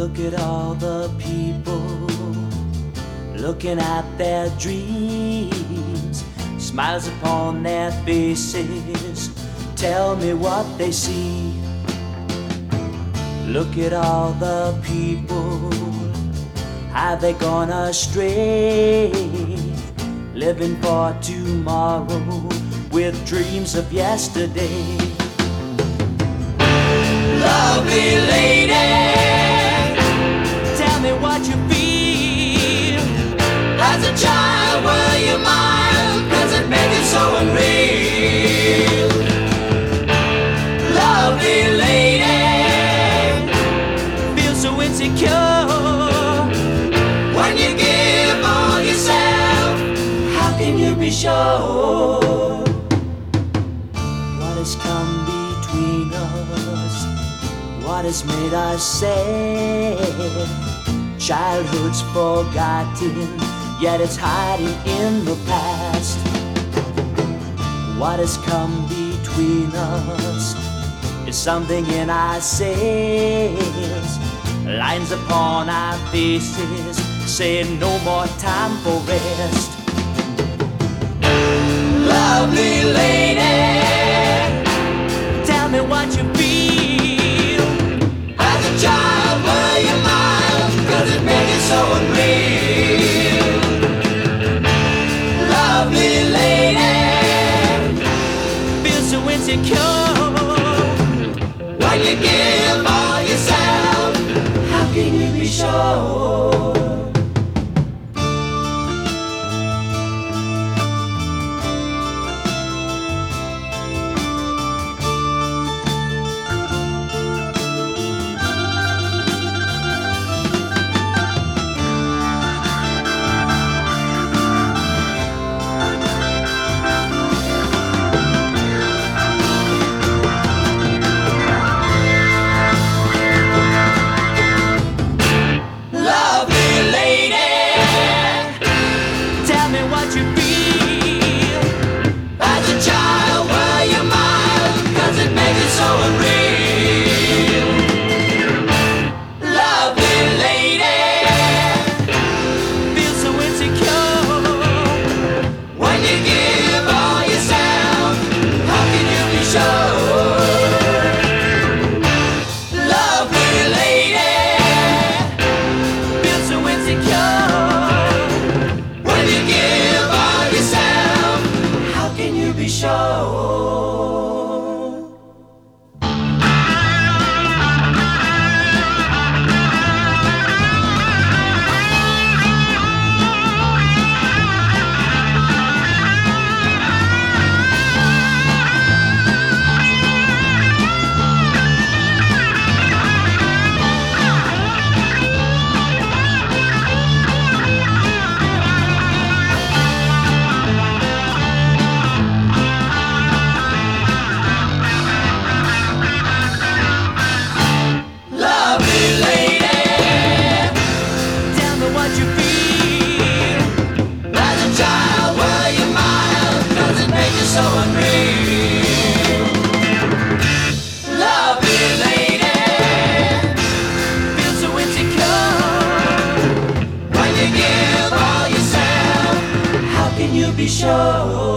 Look at all the people looking at their dreams, smiles upon their faces. Tell me what they see. Look at all the people, have they gone astray? Living for tomorrow with dreams of yesterday. Lovely lady, tell me what you feel. As a child, were you mild? Does it make it so unreal? Lovely lady, feel so insecure. When you give all yourself, how can you be sure? What has come between us? What has made us sad? Childhood's forgotten, yet it's hiding in the past. What has come between us is something in our sails, lines upon our faces, saying no more time for rest. Lovely lady, tell me what you feel. As a child, were you mild? Does it make it so unreal? Lovely lady, feel so insecure. When you give all yourself, how can you be sure? Be sure.